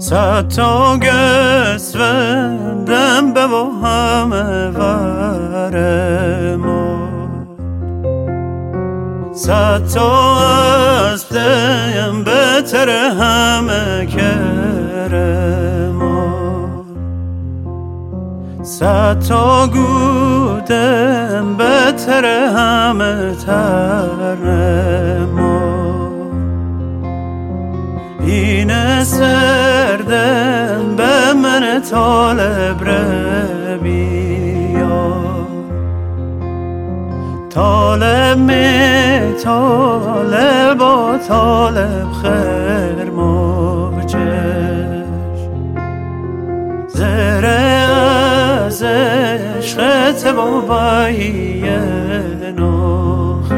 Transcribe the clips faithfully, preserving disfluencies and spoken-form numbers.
صد تا گس وندم به و همه ورما صد تا اسبم بهتر همه کرما صد تا گودم بهتر همه ترنما این سردم به من طالب ربیا طالب می طالب و طالب خیر موجش زره از عشقت بابایی ناخش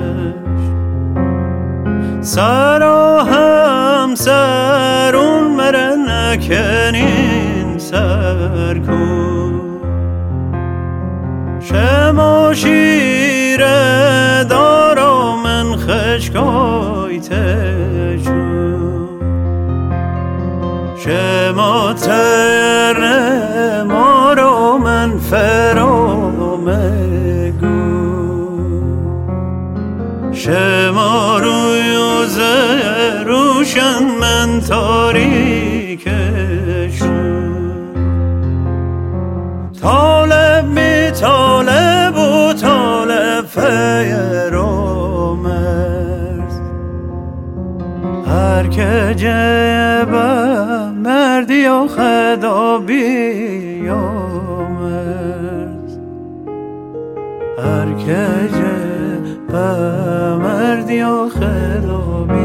سرا هم سرون مره نکنین سر کن شما شیر دارا من خشکای تجون شما تر ما رو من فرامگو شما روی و روشن من تاریکشون طالب می طالب و طالب فیر و مرز هر که جبه مردی و خدا بیا مرز هر که جبه مردی و خدا بیا